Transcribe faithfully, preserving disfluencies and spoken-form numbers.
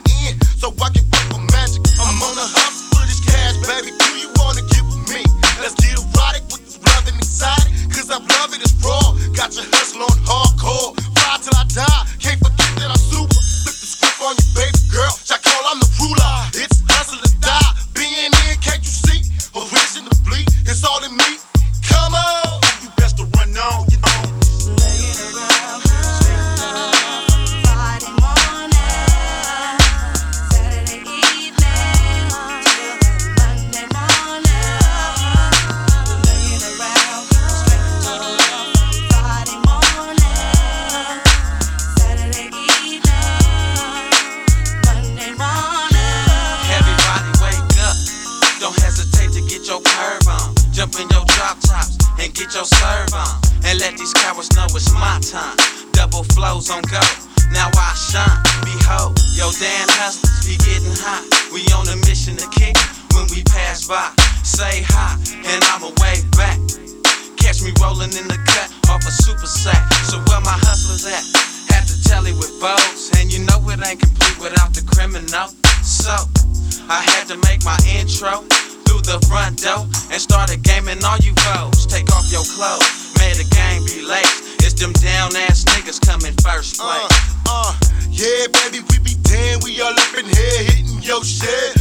in so I can work for magic. I'm on a hustle for this cash, baby. Do you wanna get with me? Let's get erotic with this love and exotic, cause I love it, it's raw. Got your hustle on hardcore, fly till I die. Can't forget that I'm super. Flip the script on you, baby girl. I call I'm the ruler. It's hustle or die. Being in, can't you see? Originally, it's all in me. Come on, you best to run on, you know. Laying around, Friday morning, Saturday evening, till Monday morning. Laying around, Friday morning, Saturday evening, Monday morning. Everybody wake up, don't hesitate to get your curve on. Jump in your drop tops and get your serve on. And let these cowards know it's my time. Double flows on go, now I shine. Behold, yo Dan hustlers be getting high. We on a mission to kick when we pass by. Say hi, and I'ma wave back. Catch me rolling in the cut off a super sack. So where my hustlers at? Had to tell it with bows. And you know it ain't complete without the criminal. So, I had to make my intro through the front door and started gaming all you foes. Take off your clothes, made the game be late. It's them down ass niggas coming first place. Uh, uh, yeah, baby, we be damn, we all up in here hitting your shit.